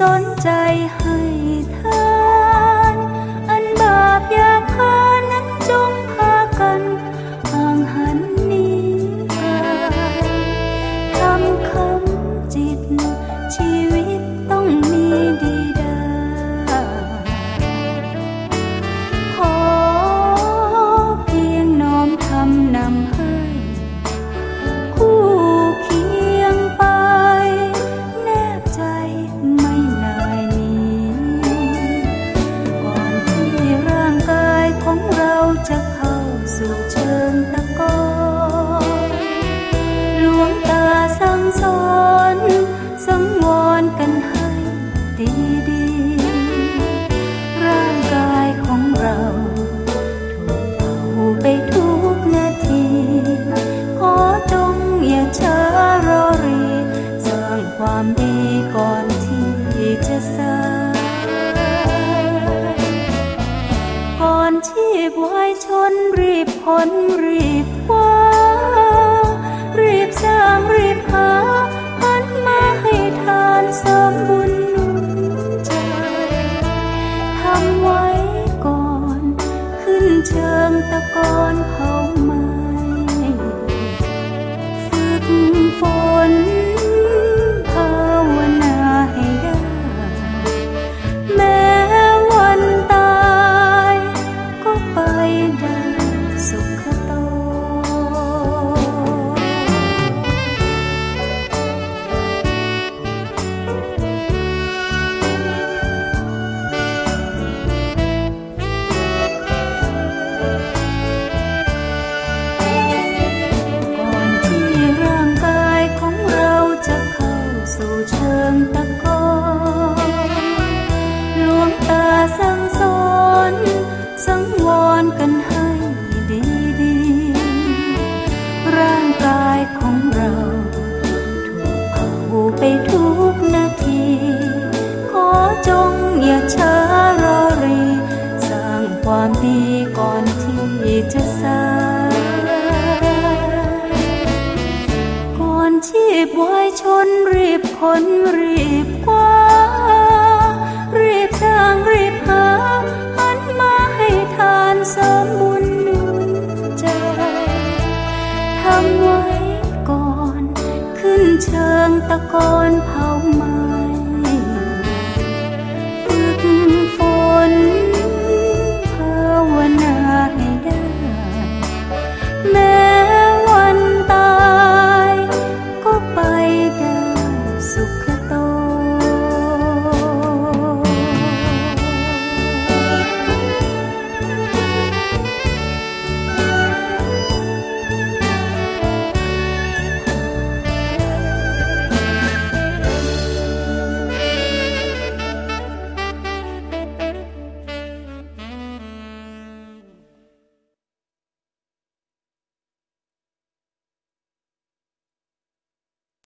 สนใจให้ทานอันบาปอย่าพานั้นจงพากันห่างหันหนีไปทำคำจิตชีวิตต้องมีดีดาขอเพียงน้อมทำนำให้คู่เคียงไปแนบใจไม่นายหนีก่อนที่ร่างกายของเราจะเข้าสู่เชิงตะกอนหลวงตาสั่งสอนสังวรกันให้ดีๆร่างกายของเราถูกเผาไปทุกนาทีขอจงอย่าช้ารอรีสร้างความดีก่อนที่จะสายก่อนชีพวายชนรีบพ้นรีบคว้ารีบสร้างรีบหาหันมาให้ทานสมบุญหนุนใจทำไว้ก่อนขึ้นเชิงตะกอนเผาไหม้ฝึกฝนภาวนาให้ได้แม้วันตายก็ไปได้สุขโตก่อนที่ร่างกายของเราจะเข้าสู่เชิงตะกอนหลวงตาสั่งสอนสังวรกันให้ดีๆร่างกายของเราถูกเผาไปทุกนาทีขอจงอย่าช้ารอรีสร้างความดีก่อนที่จะสายก่อนชีพวายชนรีบพ้นรีบคว้ารีบสร้างรีบหาหันมาให้ทานสมบุญหนุนใจทำไว้ก่อนขึ้นเชิงตะกอนเผาไหม้